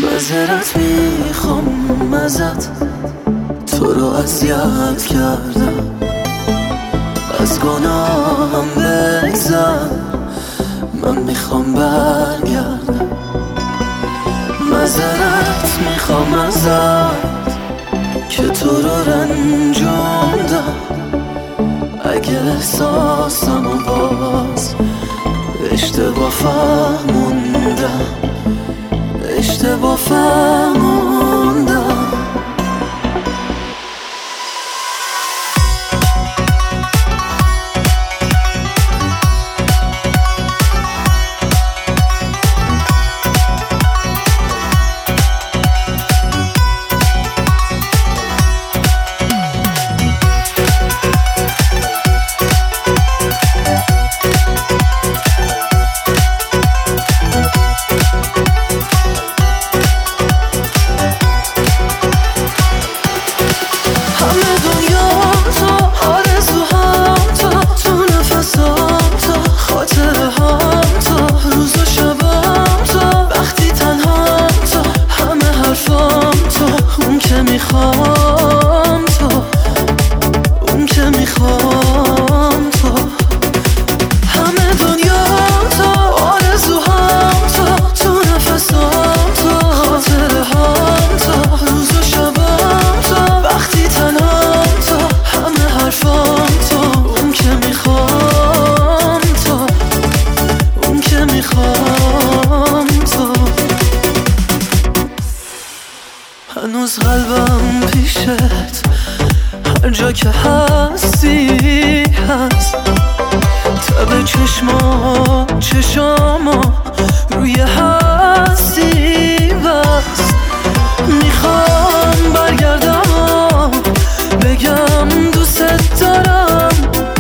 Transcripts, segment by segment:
معذرت میخوام ازت، تو رو اذیت کردم، از گناهم بگذر، من میخوام برگردم. معذرت میخوام ازت که تو رو رنجوندم، اگه احساسمو باز اشتباه فهموندم، اشتباه فهموندم. میخوام تو، اون که میخوام تو، همه دنیا تو، آرزوهام تو، تو نفسام تو، خاطره هام تو، روز و شبام تو، وقتی تنهام تو، همه حرفام تو، اون که میخوام تو، اون که میخوام تو. هنوز قلبم پیشت، هر جا که هستی هست، تب چشما روی هستی بست. میخوام برگردم بگم دوست دارم،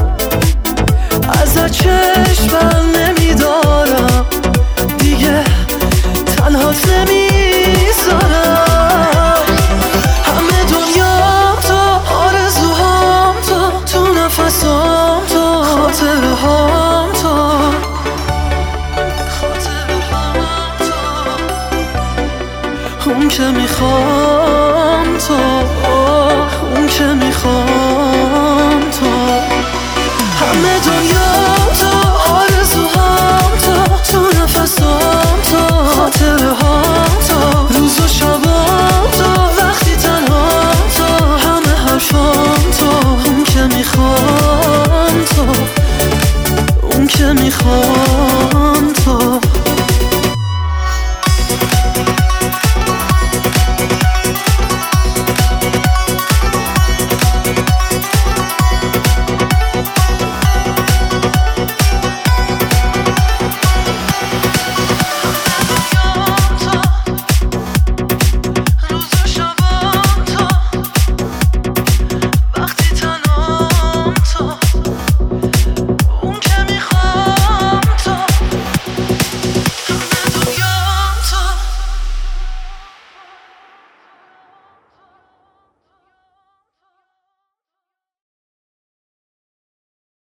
ازت چشم بر نمیدارم، دیگه تنهات نمیذارم. اون که میخوام تو، اون که میخوام